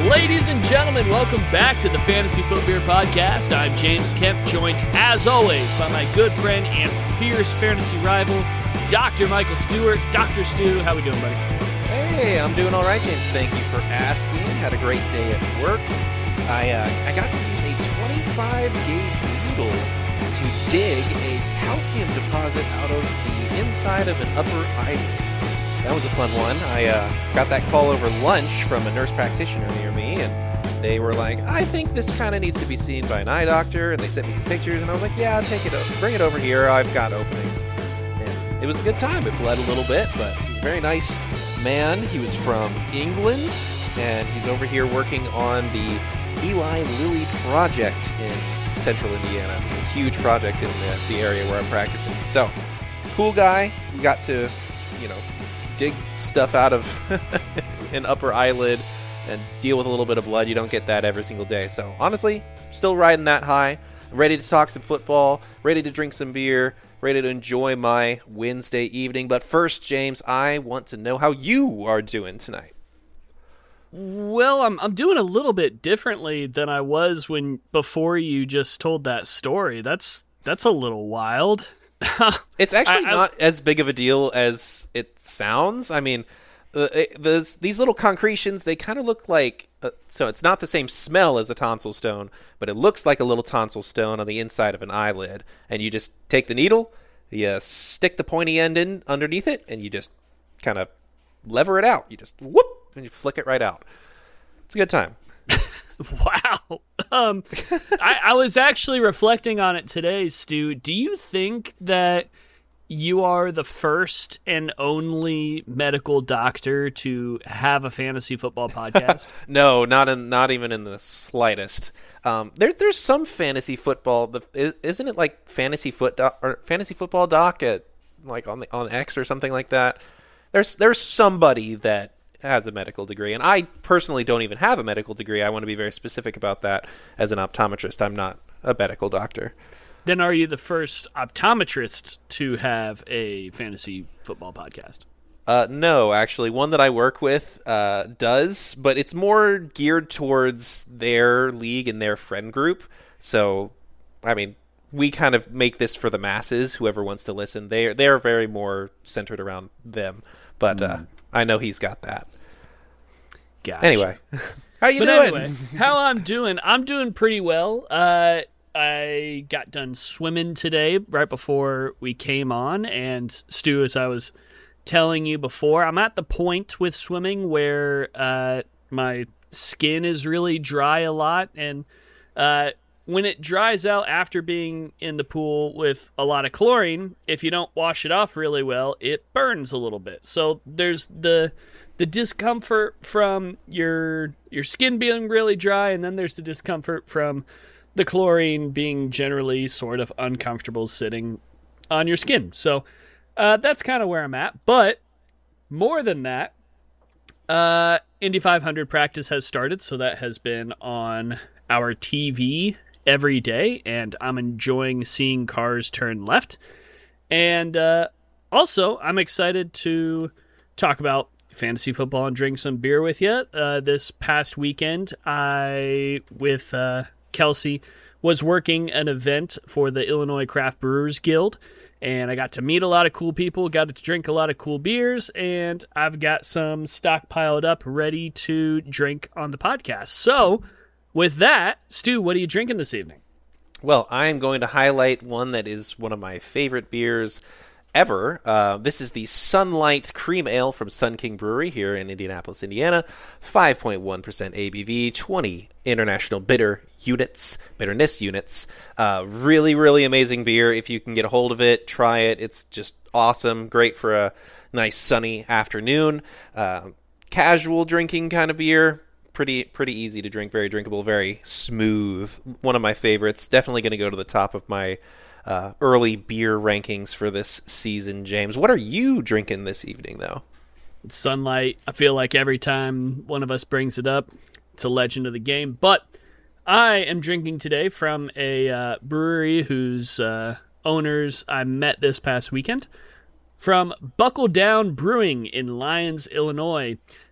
Ladies and gentlemen, welcome back to the Fantasy Foot Beer Podcast. I'm James Kemp, joined as always by my good friend and fierce fantasy rival, Dr. Michael Stewart. Dr. Stu, how we doing, buddy? Hey, I'm doing all right, James. Thank you for asking. Had a great day at work. I got to use a 25-gauge needle to dig a calcium deposit out of the inside of an upper eyelid. That was a fun one. I got that call over lunch from a nurse practitioner near me, and they were like, I think this kind of needs to be seen by an eye doctor, and they sent me some pictures, and I was like, yeah, take it over. Bring it over here. I've got openings. And it was a good time. It bled a little bit, but he was a very nice man. He was from England, and he's over here working on the Eli Lilly project in central Indiana. It's a huge project in the area where I'm practicing. So, cool guy. We got to, dig stuff out of an upper eyelid and deal with a little bit of blood. You don't get that every single day. So honestly, still riding that high. Ready to talk some football, ready to drink some beer, ready to enjoy my Wednesday evening. But first, James, I want to know how you are doing tonight. Well, I'm doing a little bit differently than I was before you just told that story. That's a little wild. It's actually not as big of a deal as it sounds. I mean, these little concretions, they kind of look like, so it's not the same smell as a tonsil stone, but it looks like a little tonsil stone on the inside of an eyelid. And you just take the needle, you stick the pointy end in underneath it, and you just kind of lever it out. You just whoop, and you flick it right out. It's a good time. Wow. I was actually reflecting on it today, Stu. Do you think that you are the first and only medical doctor to have a fantasy football podcast? No, not even in the slightest. There's some fantasy football. Isn't it like fantasy football doc at like on X or something like that? There's somebody that has a medical degree, and I personally don't even have a medical degree. I want to be very specific about that. As an optometrist, I'm not a medical doctor. Then are you the first optometrist to have a fantasy football podcast? No, actually. One that I work with does, but it's more geared towards their league and their friend group. So, I mean, we kind of make this for the masses, whoever wants to listen. They're very more centered around them. But I know he's got that. Gotcha. Anyway, how you doing? Anyway, how I'm doing pretty well. I got done swimming today right before we came on, and Stu, as I was telling you before, I'm at the point with swimming where my skin is really dry a lot, and when it dries out after being in the pool with a lot of chlorine, if you don't wash it off really well, it burns a little bit. So there's the discomfort from your skin being really dry, and then there's the discomfort from the chlorine being generally sort of uncomfortable sitting on your skin. So that's kind of where I'm at. But more than that, Indy 500 practice has started, so that has been on our TV every day, and I'm enjoying seeing cars turn left. And also, I'm excited to talk about fantasy football and drink some beer with you. This past weekend, I, with Kelsey, was working an event for the Illinois Craft Brewers Guild, and I got to meet a lot of cool people, got to drink a lot of cool beers, and I've got some stockpiled up ready to drink on the podcast. So, with that, Stu, what are you drinking this evening? Well, I'm going to highlight one that is one of my favorite beers ever. This is the Sunlight Cream Ale from Sun King Brewery here in Indianapolis, Indiana. 5.1% ABV, 20 international bitterness units. Really, really amazing beer. If you can get a hold of it, try it. It's just awesome. Great for a nice sunny afternoon. Casual drinking kind of beer. Pretty easy to drink, very drinkable, very smooth. One of my favorites. Definitely going to go to the top of my early beer rankings for this season, James. What are you drinking this evening, though? It's Sunlight. I feel like every time one of us brings it up, it's a legend of the game. But I am drinking today from a brewery whose owners I met this past weekend. From Buckle Down Brewing in Lyons, Illinois.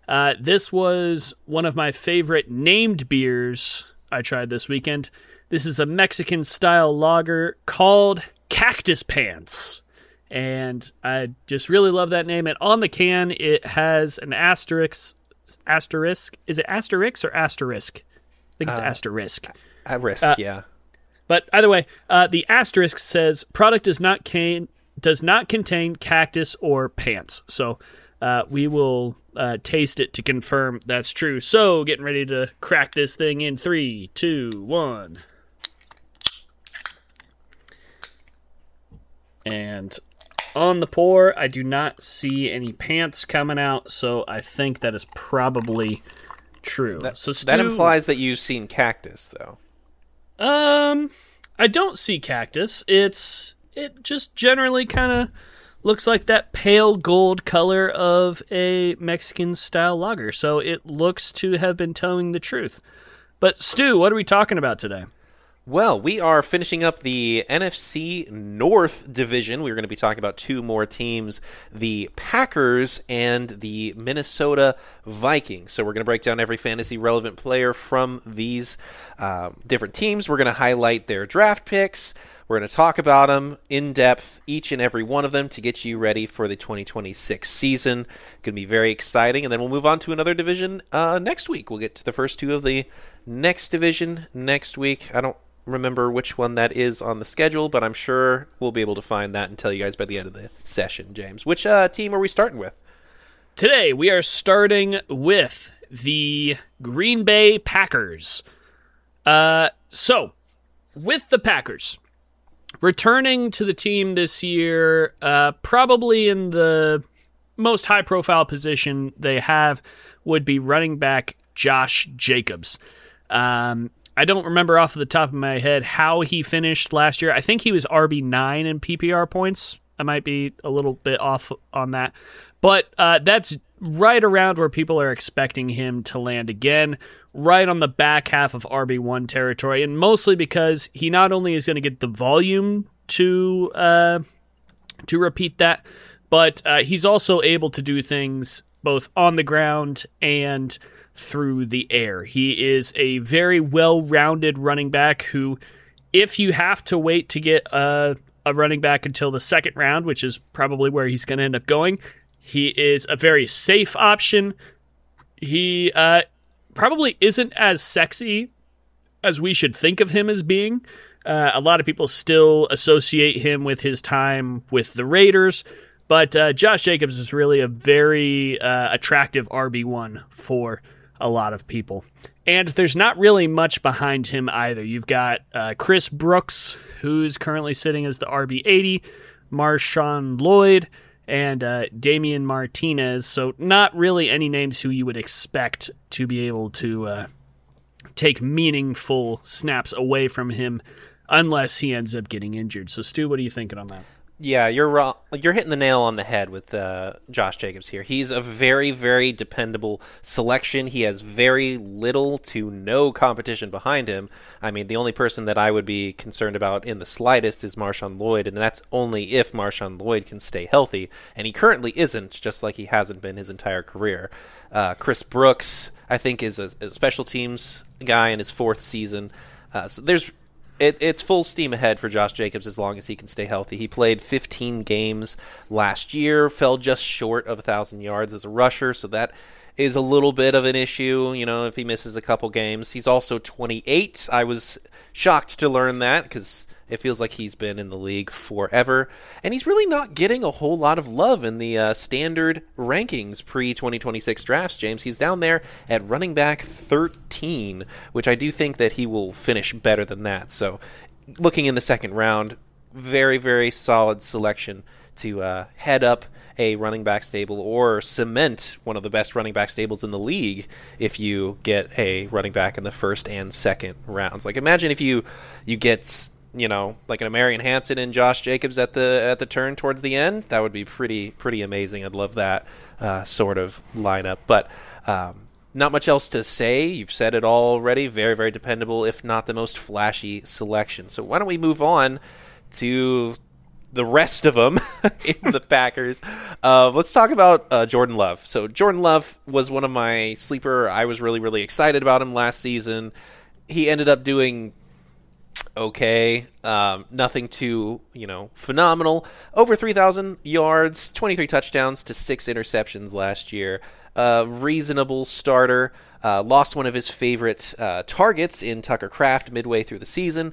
This was one of my favorite named beers I tried this weekend. This is a Mexican-style lager called Cactus Pants. And I just really love that name. And on the can, it has an asterisk. Is it asterisk or asterisk? I think it's asterisk. Yeah. But either way, the asterisk says product does not contain cactus or pants. So we will taste it to confirm that's true. So getting ready to crack this thing in 3, 2, 1. And on the pour, I do not see any pants coming out, so I think that is probably true. That implies that you've seen cactus, though. I don't see cactus. It just generally kind of looks like that pale gold color of a Mexican-style lager, so it looks to have been telling the truth. But, Stu, what are we talking about today? Well, we are finishing up the NFC North division. We're going to be talking about two more teams, the Packers and the Minnesota Vikings. So we're going to break down every fantasy-relevant player from these different teams. We're going to highlight their draft picks. We're going to talk about them in depth, each and every one of them, to get you ready for the 2026 season. Going to be very exciting. And then we'll move on to another division next week. We'll get to the first two of the next division next week. I don't remember which one that is on the schedule, but I'm sure we'll be able to find that and tell you guys by the end of the session. James, which team are we starting with? Today we are starting with the Green Bay Packers. So with the Packers returning to the team this year, probably in the most high-profile position they have would be running back Josh Jacobs. I don't remember off the top of my head how he finished last year. I think he was RB9 in PPR points. I might be a little bit off on that. But that's right around where people are expecting him to land again, right on the back half of RB1 territory, and mostly because he not only is going to get the volume to repeat that, but he's also able to do things both on the ground and through the air. He is a very well-rounded running back who, if you have to wait to get a running back until the second round, which is probably where he's going to end up going, he is a very safe option. He probably isn't as sexy as we should think of him as being. A lot of people still associate him with his time with the Raiders, but Josh Jacobs is really a very attractive RB1 for a lot of people. And there's not really much behind him either. You've got Chris Brooks, who's currently sitting as the RB80, Marshawn Lloyd, and Damian Martinez. So not really any names who you would expect to be able to take meaningful snaps away from him unless he ends up getting injured. So, Stu, what are you thinking on that? Yeah, you're wrong. You're hitting the nail on the head with Josh Jacobs here. He's a very, very dependable selection. He has very little to no competition behind him. I mean, the only person that I would be concerned about in the slightest is Marshawn Lloyd, and that's only if Marshawn Lloyd can stay healthy, and he currently isn't, just like he hasn't been his entire career. Chris Brooks, I think, is a special teams guy in his fourth season. So it's full steam ahead for Josh Jacobs as long as he can stay healthy. He played 15 games last year, fell just short of 1,000 yards as a rusher, so that is a little bit of an issue, if he misses a couple games. He's also 28. I was shocked to learn that because it feels like he's been in the league forever. And he's really not getting a whole lot of love in the standard rankings pre-2026 drafts, James. He's down there at running back 13, which I do think that he will finish better than that. So looking in the second round, very, very solid selection to head up a running back stable or cement one of the best running back stables in the league if you get a running back in the first and second rounds. Like, imagine if you get like an Marion Hampton and Josh Jacobs at the turn towards the end. That would be pretty amazing. I'd love that sort of lineup. But not much else to say. You've said it all already. Very, very dependable, if not the most flashy selection. So why don't we move on to the rest of them in the Packers. Let's talk about Jordan Love. So Jordan Love was one of my sleeper. I was really, really excited about him last season. He ended up doing okay. Nothing too, phenomenal. Over 3,000 yards, 23 touchdowns to 6 interceptions last year. Reasonable starter. Lost one of his favorite targets in Tucker Kraft midway through the season.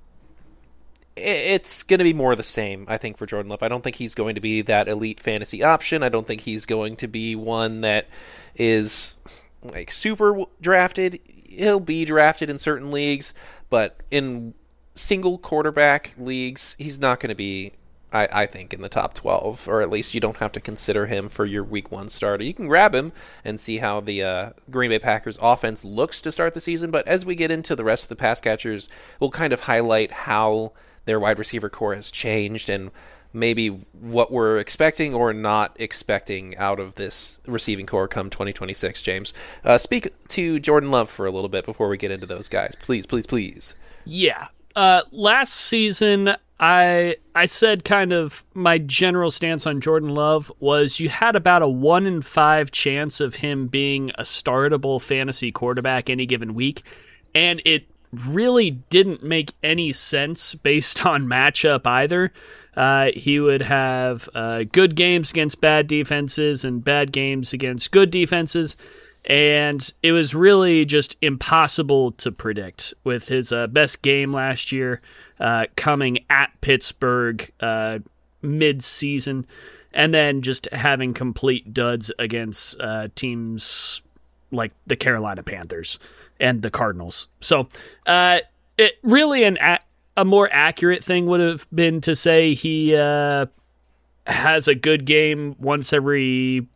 It's going to be more of the same, I think, for Jordan Love. I don't think he's going to be that elite fantasy option. I don't think he's going to be one that is like super drafted. He'll be drafted in certain leagues, but in single quarterback leagues, he's not going to be, I think, in the top 12, or at least you don't have to consider him for your week 1 starter. You can grab him and see how the Green Bay Packers offense looks to start the season, but as we get into the rest of the pass catchers, we'll kind of highlight how their wide receiver core has changed and maybe what we're expecting or not expecting out of this receiving core come 2026, James. Speak to Jordan Love for a little bit before we get into those guys. Please, please, please. Yeah. Last season, I said kind of my general stance on Jordan Love was you had about a 1 in 5 chance of him being a startable fantasy quarterback any given week, and it really didn't make any sense based on matchup either. He would have good games against bad defenses and bad games against good defenses, and it was really just impossible to predict with his best game last year coming at Pittsburgh mid-season, and then just having complete duds against teams like the Carolina Panthers and the Cardinals. So it really a more accurate thing would have been to say he has a good game once every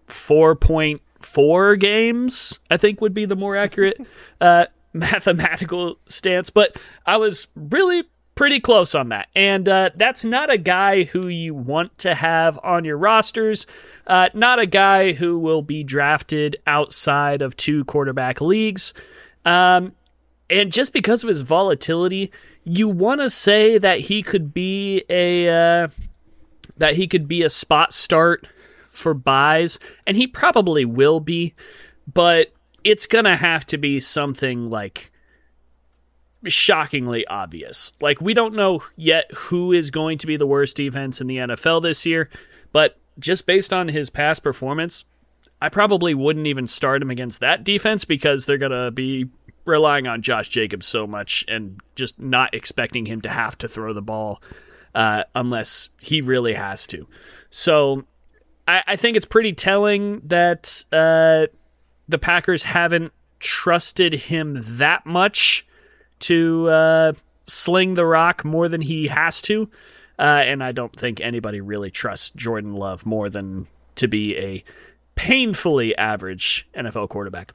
4.4 games, I think would be the more accurate mathematical stance. But I was really pretty close on that. And that's not a guy who you want to have on your rosters. Not a guy who will be drafted outside of 2 quarterback leagues. And just because of his volatility, you want to say that he could be a spot start for buys, and he probably will be, but it's going to have to be something like shockingly obvious. Like, we don't know yet who is going to be the worst defense in the NFL this year, but just based on his past performance, I probably wouldn't even start him against that defense because they're going to be relying on Josh Jacobs so much and just not expecting him to have to throw the ball unless he really has to. So I think it's pretty telling that the Packers haven't trusted him that much to sling the rock more than he has to. And I don't think anybody really trusts Jordan Love more than to be a painfully average NFL quarterback.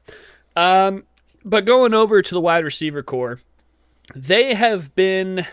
But going over to the wide receiver core, they have been...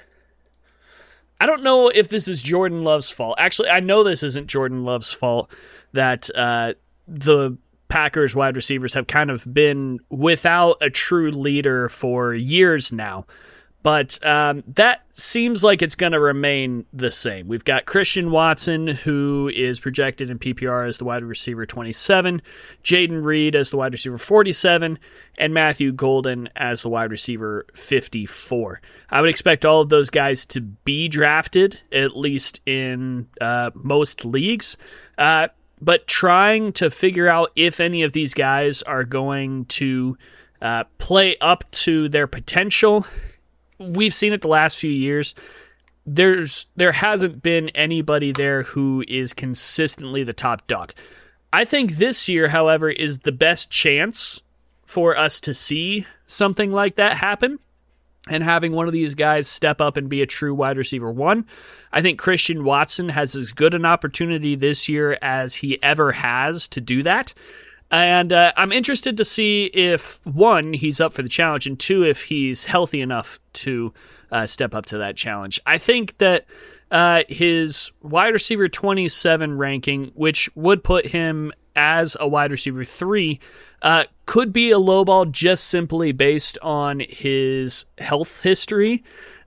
I don't know if this is Jordan Love's fault. Actually, I know this isn't Jordan Love's fault that the Packers wide receivers have kind of been without a true leader for years now. But that seems like it's going to remain the same. We've got Christian Watson, who is projected in PPR as the wide receiver 27, Jaden Reed as the wide receiver 47, and Matthew Golden as the wide receiver 54. I would expect all of those guys to be drafted, at least in most leagues. But trying to figure out if any of these guys are going to play up to their potential. We've seen it the last few years. There hasn't been anybody there who is consistently the top dog. I think this year, however, is the best chance for us to see something like that happen and having one of these guys step up and be a true wide receiver 1. I think Christian Watson has as good an opportunity this year as he ever has to do that. And I'm interested to see if, 1, he's up for the challenge, and 2, if he's healthy enough to step up to that challenge. I think that his wide receiver 27 ranking, which would put him as a wide receiver 3, could be a low ball just simply based on his health history.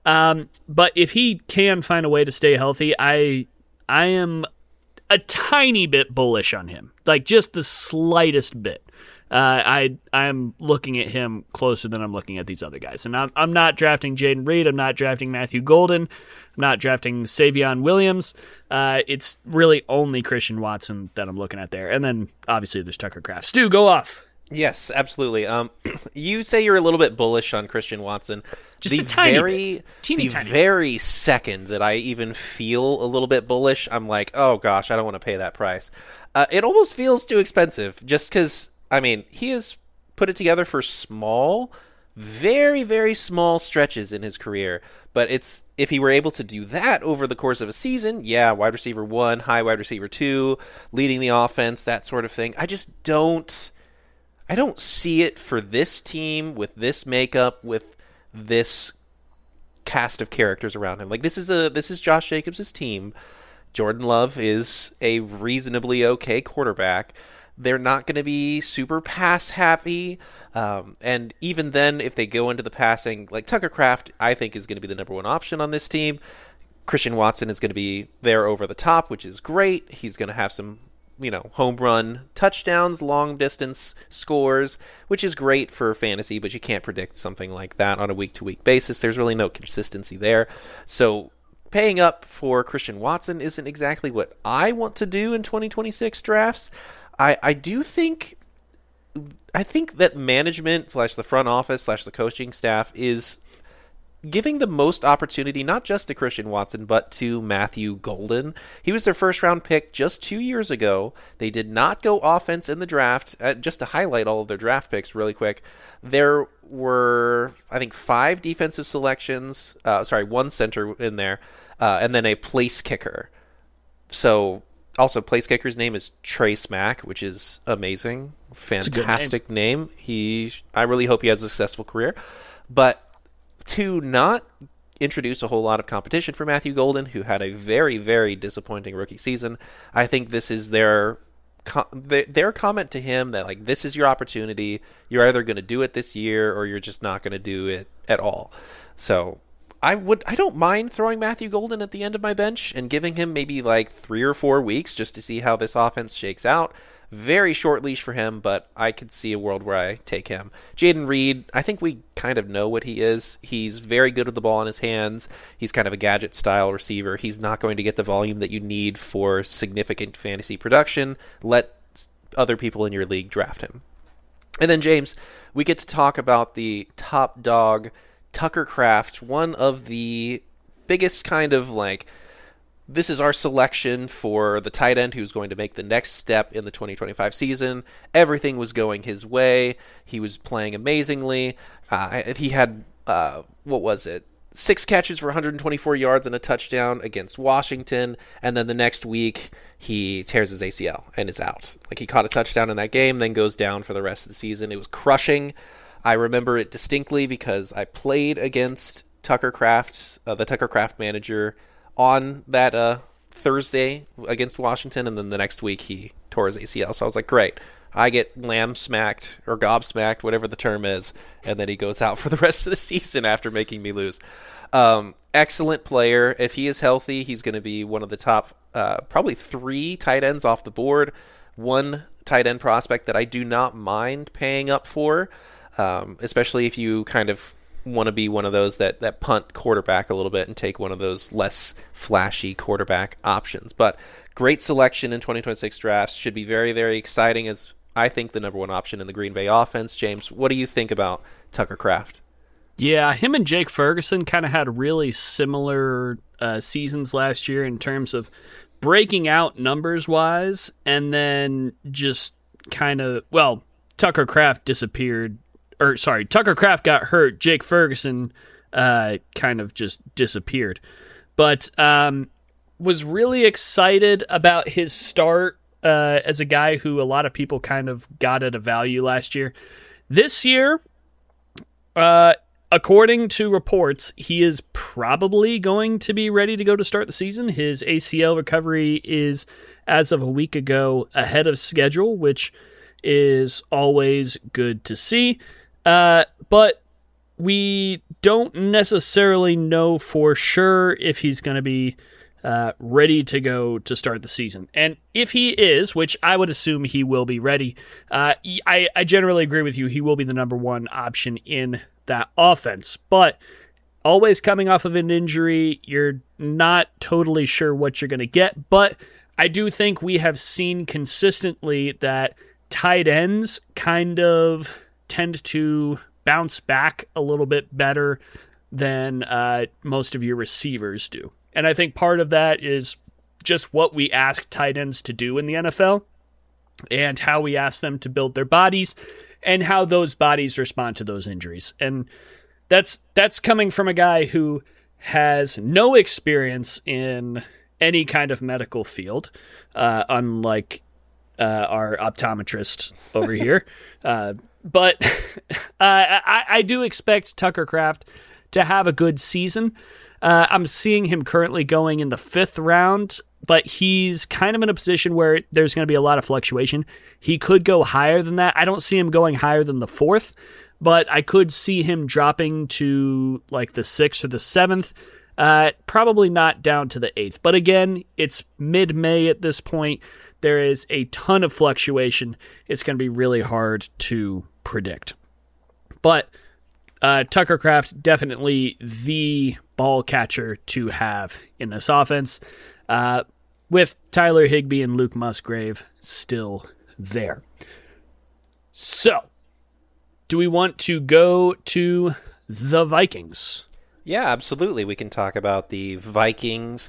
But if he can find a way to stay healthy, I am a tiny bit bullish on him, like just the slightest bit. I'm looking at him closer than I'm looking at these other guys. And I'm not drafting Jaden Reed. I'm not drafting Matthew Golden. I'm not drafting Savion Williams. It's really only Christian Watson that I'm looking at there. And then, obviously, there's Tucker Kraft. Stu, go off. Yes, absolutely. You say you're a little bit bullish on Christian Watson. Just a tiny bit. Very second that I even feel a little bit bullish, I'm like, oh gosh, I don't want to pay that price. It almost feels too expensive just because, I mean, he has put it together for small, very, very small stretches in his career. But if he were able to do that over the course of a season, yeah, wide receiver 1, high wide receiver 2, leading the offense, that sort of thing. I don't see it for this team with this makeup, with this cast of characters around him. Like this is Josh Jacobs' team. Jordan Love is a reasonably okay quarterback. They're not going to be super pass happy. And even then, if they go into the passing, like Tucker Kraft, I think is going to be the number one option on this team. Christian Watson is going to be there over the top, which is great. He's going to have some, home run touchdowns, long distance scores, which is great for fantasy, but you can't predict something like that on a week-to-week basis. There's really no consistency there. So paying up for Christian Watson isn't exactly what I want to do in 2026 drafts. I think that management / the front office / the coaching staff is giving the most opportunity not just to Christian Watson, but to Matthew Golden. He was their first-round pick just 2 years ago. They did not go offense in the draft. Just to highlight all of their draft picks really quick, there were, I think, 5 defensive selections. 1 center in there, and then a place kicker. So, also, place kicker's name is Trey Smack, which is amazing. Fantastic name. I really hope he has a successful career. But to not introduce a whole lot of competition for Matthew Golden, who had a very, very disappointing rookie season, I think this is their comment to him that, like, this is your opportunity. You're either going to do it this year or you're just not going to do it at all. So I don't mind throwing Matthew Golden at the end of my bench and giving him maybe like 3 or 4 weeks just to see how this offense shakes out. Very short leash for him, but I could see a world where I take him. Jaden Reed, I think we kind of know what he is. He's very good with the ball in his hands. He's kind of a gadget-style receiver. He's not going to get the volume that you need for significant fantasy production. Let other people in your league draft him. And then, James, we get to talk about the top dog, Tucker Kraft, one of the biggest kind of like, this is our selection for the tight end who's going to make the next step in the 2025 season. Everything was going his way. He was playing amazingly. He had, 6 catches for 124 yards and a touchdown against Washington. And then the next week, he tears his ACL and is out. Like, he caught a touchdown in that game, then goes down for the rest of the season. It was crushing. I remember it distinctly because I played against Tucker Kraft, the Tucker Kraft manager, on that Thursday against Washington, and then the next week he tore his ACL. So I was like, great, I get lamb-smacked or gob-smacked, whatever the term is, and then he goes out for the rest of the season after making me lose. Excellent player. If he is healthy, he's going to be one of the top probably 3 tight ends off the board. 1 tight end prospect that I do not mind paying up for, especially if you kind of want to be one of those that punt quarterback a little bit and take one of those less flashy quarterback options. But great selection in 2026 drafts. Should be very, very exciting as I think the number 1 option in the Green Bay offense. James, what do you think about Tucker Kraft? Yeah, him and Jake Ferguson kind of had really similar seasons last year in terms of breaking out numbers-wise, and then just kind of, Tucker Kraft Tucker Kraft got hurt. Jake Ferguson kind of just disappeared. But was really excited about his start as a guy who a lot of people kind of got at a value last year. This year, according to reports, he is probably going to be ready to go to start the season. His ACL recovery is, as of a week ago, ahead of schedule, which is always good to see. But we don't necessarily know for sure if he's going to be ready to go to start the season. And if he is, which I would assume he will be ready, I generally agree with you. He will be the number one option in that offense. But always coming off of an injury, you're not totally sure what you're going to get. But I do think we have seen consistently that tight ends kind of tend to bounce back a little bit better than most of your receivers do. And I think part of that is just what we ask tight ends to do in the NFL and how we ask them to build their bodies and how those bodies respond to those injuries. And that's coming from a guy who has no experience in any kind of medical field, unlike our optometrist over here. But I do expect Tucker Kraft to have a good season. I'm seeing him currently going in the 5th round, but he's kind of in a position where there's going to be a lot of fluctuation. He could go higher than that. I don't see him going higher than the 4th, but I could see him dropping to like the 6th or the 7th. Probably not down to the 8th. But again, it's mid-May at this point. There is a ton of fluctuation. It's going to be really hard to predict. But Tucker Kraft, definitely the ball catcher to have in this offense, with Tyler Higbee and Luke Musgrave still there. So, do we want to go to the Vikings? Yeah, absolutely. We can talk about the Vikings,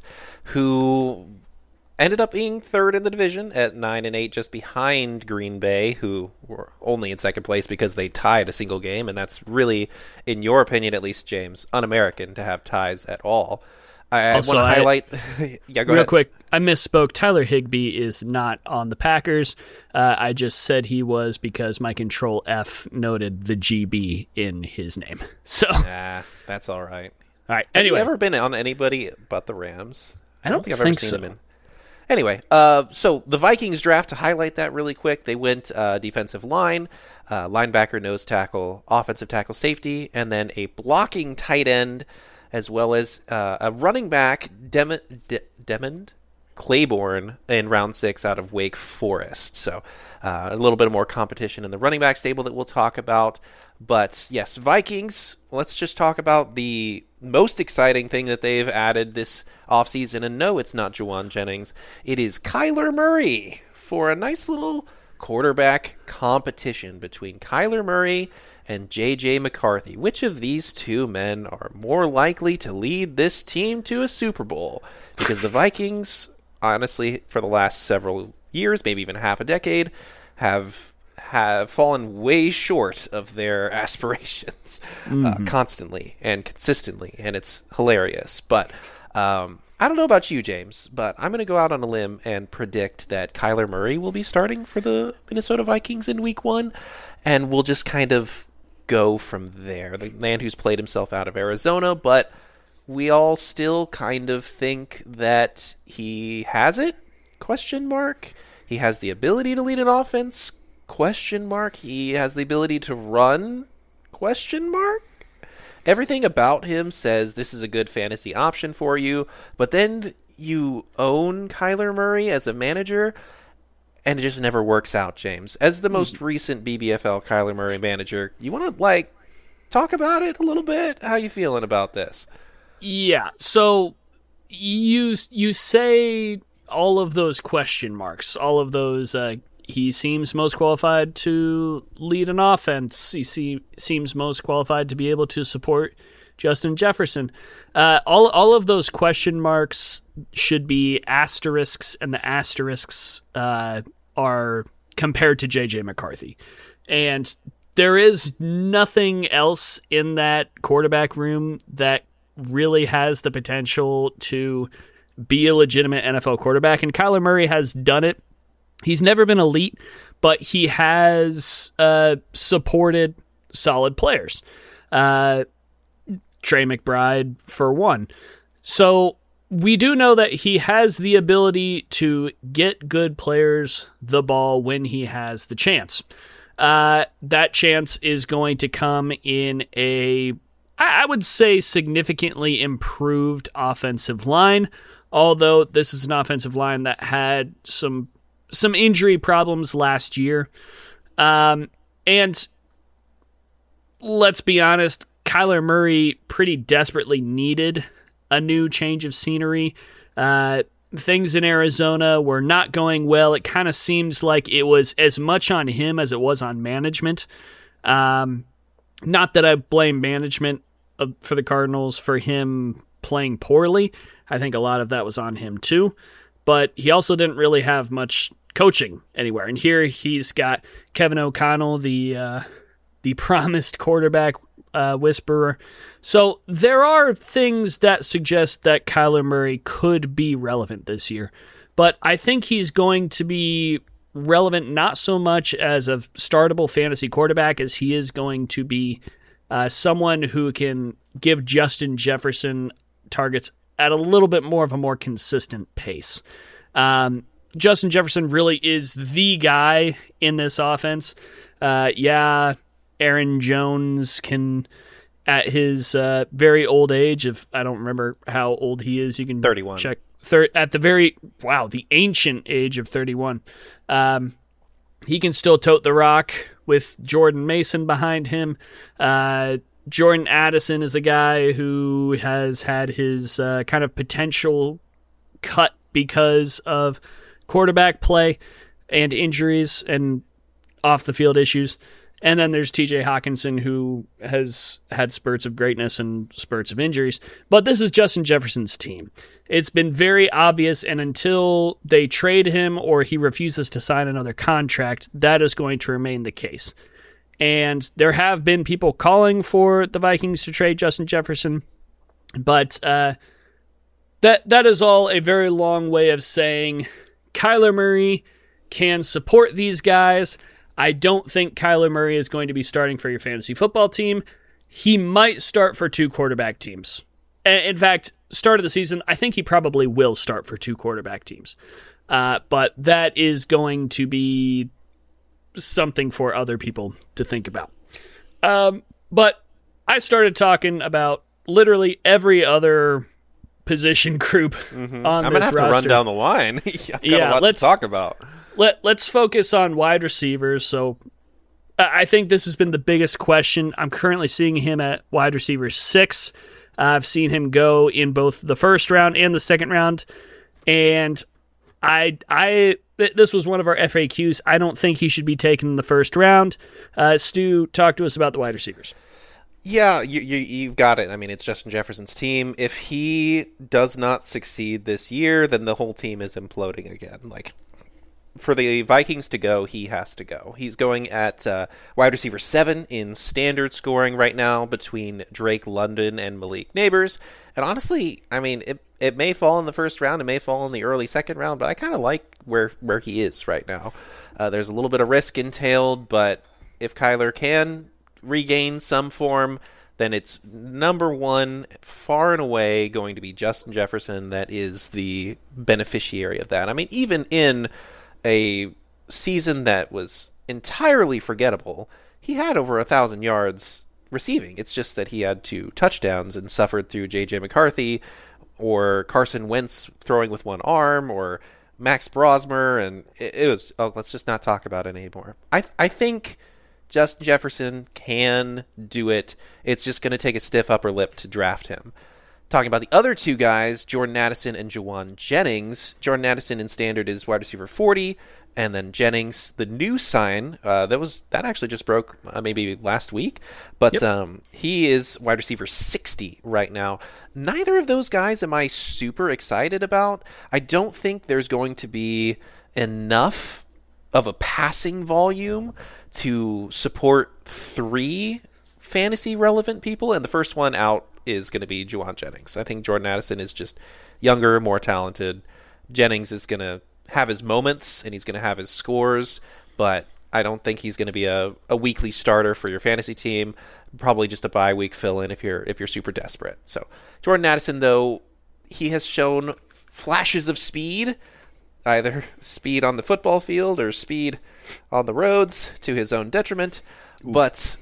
who ended up being 3rd in the division at 9-8, just behind Green Bay, who were only in 2nd place because they tied a single game, and that's really, in your opinion at least, James, un-American to have ties at all. I want to highlight... yeah, go real ahead. Quick, I misspoke. Tyler Higbee is not on the Packers. I just said he was because my Control F noted the GB in his name. So, that's all right. All right. Has anyway, he ever been on anybody but the Rams? I don't think I've ever seen so. him in. Anyway, so the Vikings draft, to highlight that really quick, they went defensive line, linebacker, nose tackle, offensive tackle, safety, and then a blocking tight end, as well as a running back, Demond Claiborne, in round 6 out of Wake Forest. So a little bit more competition in the running back stable that we'll talk about. But yes, Vikings, let's just talk about the most exciting thing that they've added this offseason. And no, it's not Juwan Jennings. It is Kyler Murray for a nice little quarterback competition between Kyler Murray and J.J. McCarthy. Which of these two men are more likely to lead this team to a Super Bowl? Because the Vikings, honestly, for the last several years, maybe even half a decade, have fallen way short of their aspirations constantly and consistently, and it's hilarious. But I don't know about you, James, but I'm going to go out on a limb and predict that Kyler Murray will be starting for the Minnesota Vikings in Week 1, and we'll just kind of go from there. The man who's played himself out of Arizona, but we all still kind of think that he has it? Question mark. He has the ability to lead an offense? Question mark. He has the ability to run? Question mark. Everything about him says this is a good fantasy option for you, but then you own Kyler Murray as a manager, and it just never works out, James. As the most recent BBFL Kyler Murray manager, you want to, talk about it a little bit? How you feeling about this? Yeah, so you say all of those question marks, all of those, he seems most qualified to lead an offense. He seems most qualified to be able to support Justin Jefferson. All of those question marks should be asterisks, and the asterisks are compared to J.J. McCarthy. And there is nothing else in that quarterback room that really has the potential to be a legitimate NFL quarterback, and Kyler Murray has done it. He's never been elite, but he has supported solid players. Trey McBride, for one. So we do know that he has the ability to get good players the ball when he has the chance. That chance is going to come in I would say, significantly improved offensive line, although this is an offensive line that had some injury problems last year. And let's be honest, Kyler Murray pretty desperately needed a new change of scenery. Things in Arizona were not going well. It kind of seems like it was as much on him as it was on management. Not that I blame management for the Cardinals for him playing poorly. I think a lot of that was on him too. But he also didn't really have much coaching anywhere. And here he's got Kevin O'Connell, the promised quarterback whisperer. So there are things that suggest that Kyler Murray could be relevant this year. But I think he's going to be relevant not so much as a startable fantasy quarterback as he is going to be someone who can give Justin Jefferson targets at a little bit more of a more consistent pace. Justin Jefferson really is the guy in this offense. Aaron Jones can, at his very old age, if I don't remember how old he is, you can 31. Check. The ancient age of 31. He can still tote the rock with Jordan Mason behind him. Jordan Addison is a guy who has had his kind of potential cut because of quarterback play and injuries and off-the-field issues. And then there's TJ Hawkinson, who has had spurts of greatness and spurts of injuries. But this is Justin Jefferson's team. It's been very obvious, and until they trade him or he refuses to sign another contract, that is going to remain the case. And there have been people calling for the Vikings to trade Justin Jefferson, but that is all a very long way of saying Kyler Murray can support these guys. I don't think Kyler Murray is going to be starting for your fantasy football team. He might start for 2 quarterback teams. In fact, start of the season, I think he probably will start for 2 quarterback teams. But that is going to be something for other people to think about. But I started talking about literally every other position group on this roster. I'm going to have to run down the line. I've got a lot to talk about. Let's focus on wide receivers. So I think this has been the biggest question. I'm currently seeing him at wide receiver 6. I've seen him go in both the first round and the second round. And this was one of our FAQs. I don't think he should be taken in the first round. Stu, talk to us about the wide receivers. Yeah, you've got it. I mean, it's Justin Jefferson's team. If he does not succeed this year, then the whole team is imploding again. Like, for the Vikings to go, he has to go. He's going at wide receiver 7 in standard scoring right now between Drake London and Malik Neighbors. And honestly, I mean, it may fall in the first round, it may fall in the early second round, but I kind of like where he is right now. There's a little bit of risk entailed, but if Kyler can regain some form, then it's number 1, far and away, going to be Justin Jefferson that is the beneficiary of that. I mean, even in a season that was entirely forgettable, he had over 1,000 yards receiving. It's just that he had 2 touchdowns and suffered through J.J. McCarthy or Carson Wentz throwing with one arm or Max Brosmer, and it was, let's just not talk about it anymore. I think Justin Jefferson can do it. It's just going to take a stiff upper lip to draft him. Talking about the other 2 guys, Jordan Addison and Jauan Jennings. Jordan Addison in standard is wide receiver 40, and then Jennings, the new sign, that actually just broke maybe last week, but yep. He is wide receiver 60 right now. Neither of those guys am I super excited about. I don't think there's going to be enough of a passing volume to support 3 fantasy relevant people, and the first one out is going to be Jauan Jennings. I think Jordan Addison is just younger, more talented. Jennings is going to have his moments and he's going to have his scores, but I don't think he's going to be a weekly starter for your fantasy team. Probably just a bye week fill-in if you're super desperate. So Jordan Addison, though, he has shown flashes of speed. either speed on the football field or speed on the roads to his own detriment. Oof. But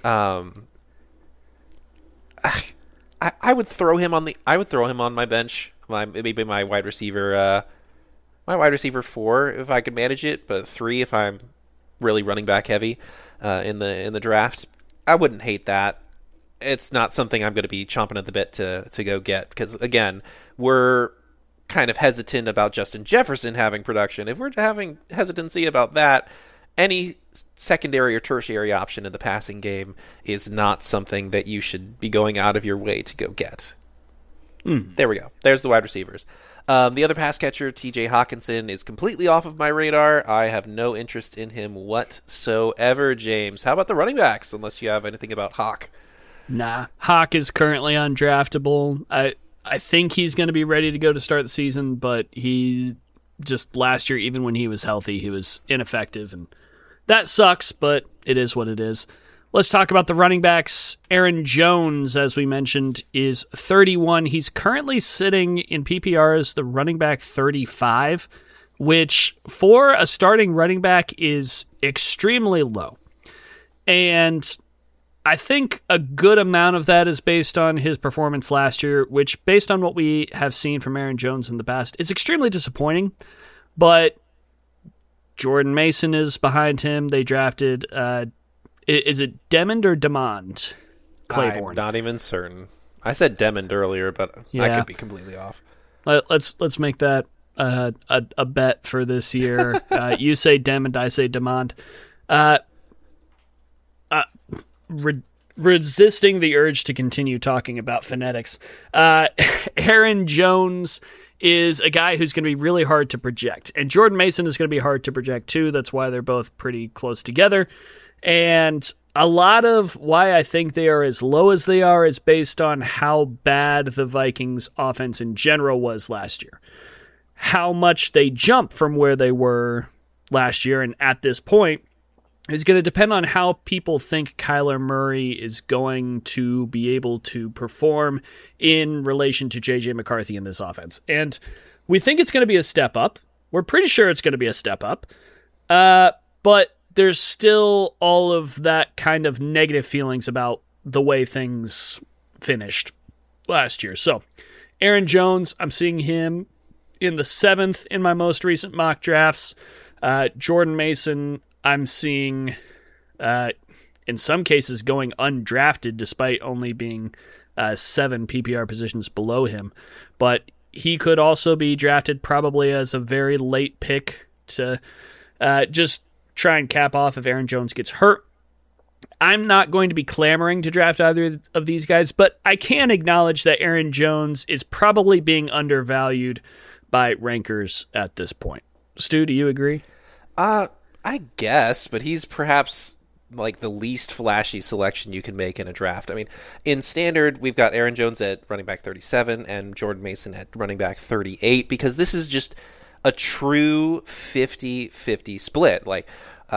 I would throw him on my bench, maybe my wide receiver 4 if I could manage it, but 3 if I'm really running back heavy in the draft. I wouldn't hate that. It's not something I'm going to be chomping at the bit to go get, because again, we're kind of hesitant about Justin Jefferson having production. If we're having hesitancy about that, any secondary or tertiary option in the passing game is not something that you should be going out of your way to go get. There we go. There's the wide receivers. The other pass catcher, TJ Hawkinson, is completely off of my radar. I have no interest in him whatsoever, James. How about the running backs, unless you have anything about Hawk? Nah, Hawk is currently undraftable. I think he's going to be ready to go to start the season, but he just last year, even when he was healthy, he was ineffective, and that sucks, but it is what it is. Let's talk about the running backs. Aaron Jones, as we mentioned, is 31. He's currently sitting in PPR as the running back 35, which for a starting running back is extremely low. And I think a good amount of that is based on his performance last year, which, based on what we have seen from Aaron Jones in the past, is extremely disappointing. But Jordan Mason is behind him. They drafted, is it Demond or Demond Claiborne? I'm not even certain. I said Demond earlier, but I could be completely off. Let's make that a bet for this year. You say Demond, I say Demond. Resisting the urge to continue talking about phonetics. Aaron Jones is a guy who's going to be really hard to project. And Jordan Mason is going to be hard to project too. That's why they're both pretty close together. And a lot of why I think they are as low as they are is based on how bad the Vikings offense in general was last year. How much they jump from where they were last year and at this point is going to depend on how people think Kyler Murray is going to be able to perform in relation to J.J. McCarthy in this offense. And we think it's going to be a step up. We're pretty sure it's going to be a step up. But there's still all of that kind of negative feelings about the way things finished last year. So Aaron Jones, I'm seeing him in the 7th in my most recent mock drafts. Jordan Mason, I'm seeing, in some cases, going undrafted despite only being 7 PPR positions below him. But he could also be drafted probably as a very late pick to just try and cap off if Aaron Jones gets hurt. I'm not going to be clamoring to draft either of these guys, but I can acknowledge that Aaron Jones is probably being undervalued by rankers at this point. Stu, do you agree? I guess, but he's perhaps like the least flashy selection you can make in a draft. I mean, in standard, we've got Aaron Jones at running back 37 and Jordan Mason at running back 38, because this is just a true 50-50 split. Like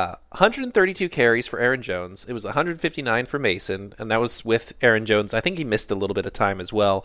132 carries for Aaron Jones. It was 159 for Mason, and that was with Aaron Jones. I think he missed a little bit of time as well.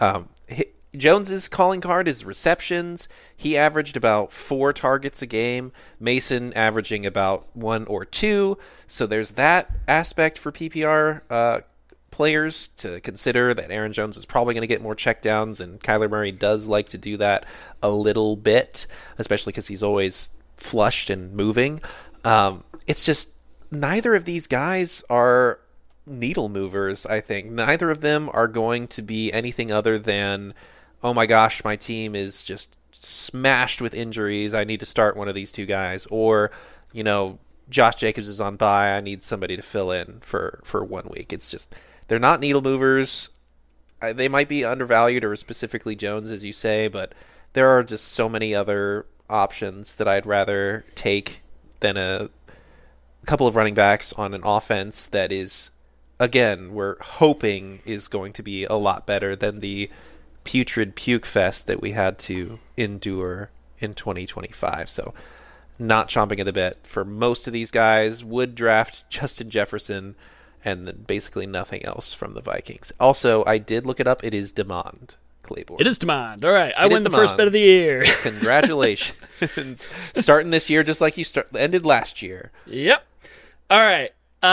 Jones's calling card is receptions. He averaged about 4 targets a game. Mason averaging about 1 or 2. So there's that aspect for PPR players to consider, that Aaron Jones is probably going to get more checkdowns, and Kyler Murray does like to do that a little bit, especially because he's always flushed and moving. It's just neither of these guys are needle movers, I think. Neither of them are going to be anything other than, oh my gosh, my team is just smashed with injuries, I need to start one of these 2 guys. Or, you know, Josh Jacobs is on bye, I need somebody to fill in for 1 week. It's just, they're not needle movers. They might be undervalued, or specifically Jones, as you say, but there are just so many other options that I'd rather take than a couple of running backs on an offense that is, again, we're hoping is going to be a lot better than the putrid puke fest that we had to endure in 2025. So not chomping at the bit for most of these guys. Would draft Justin Jefferson and then basically nothing else from the Vikings. Also, I did look it up. It is Demond Claiborne. It is Demond. All right, I It is win the first Demond. bet of the year. Congratulations. Starting this year just like you ended last year. Yep. All right.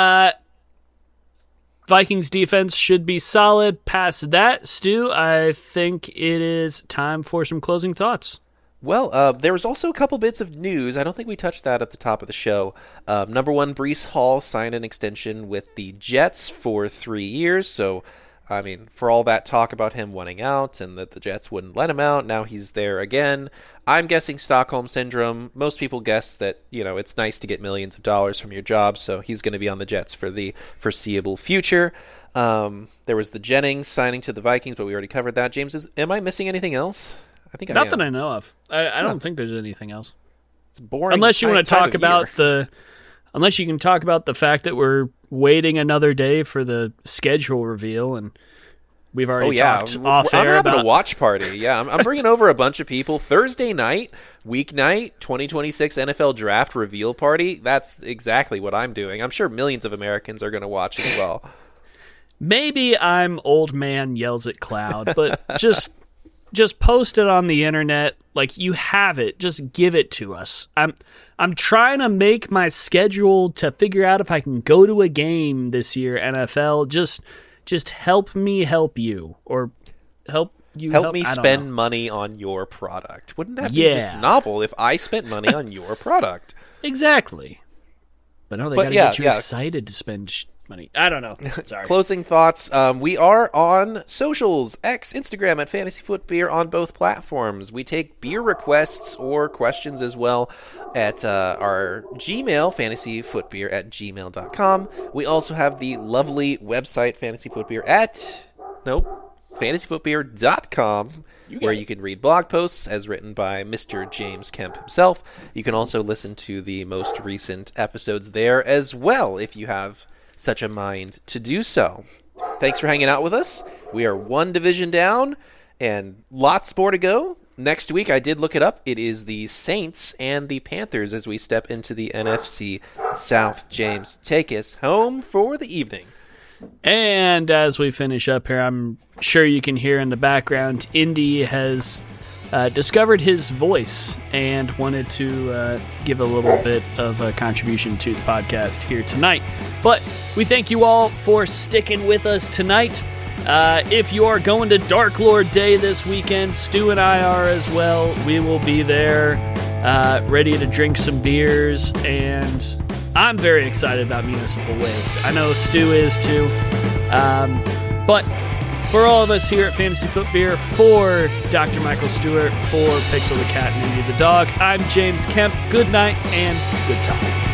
Vikings defense should be solid. Past that, Stu, I think it is time for some closing thoughts. Well, there was also a couple bits of news. I don't think we touched that at the top of the show. Number one, Breece Hall signed an extension with the Jets for 3 years. So, I mean, for all that talk about him wanting out and that the Jets wouldn't let him out, now he's there again. I'm guessing Stockholm Syndrome. Most people guess that, it's nice to get millions of dollars from your job, so he's going to be on the Jets for the foreseeable future. There was the Jennings signing to the Vikings, but we already covered that. James, am I missing anything else? I think Nothing I I know of. I don't think there's anything else. It's boring. Unless you want to talk time of about year. unless you can talk about the fact that we're waiting another day for the schedule reveal, and we've already talked off I'm air having about a watch party. Yeah, I'm bringing over a bunch of people. Thursday night, weeknight, 2026 NFL Draft reveal party. That's exactly what I'm doing. I'm sure millions of Americans are going to watch as well. Maybe I'm old man yells at cloud, but just post it on the internet. Like, you have it. Just give it to us. I'm trying to make my schedule to figure out if I can go to a game this year, NFL. Just help me help you, or help you Help me I don't spend know. money on your product. Wouldn't that be just novel if I spent money on your product? Exactly. But no, they got to get you excited to spend money. I don't know. Sorry. Closing thoughts. We are on socials, X, Instagram at Fantasy Foot Beer on both platforms. We take beer requests or questions as well at our Gmail, fantasyfootbeer@gmail.com. We also have the lovely website, fantasyfootbeer.com, where you can read blog posts as written by Mr. James Kemp himself. You can also listen to the most recent episodes there as well, if you have such a mind to do so. Thanks for hanging out with us. We are one division down and lots more to go. Next week, I did look it up. It is the Saints and the Panthers as we step into the NFC South. James, take us home for the evening. And as we finish up here, I'm sure you can hear in the background, Indy has discovered his voice and wanted to give a little bit of a contribution to the podcast here tonight. But we thank you all for sticking with us tonight. If you are going to Dark Lord Day this weekend, Stu and I are as well. We will be there ready to drink some beers, and I'm very excited about Municipal Waste. I know Stu is too. But for all of us here at Fantasy Foot Beer, for Dr. Michael Stewart, for Pixel the Cat and Indy the Dog, I'm James Kemp. Good night and good talk.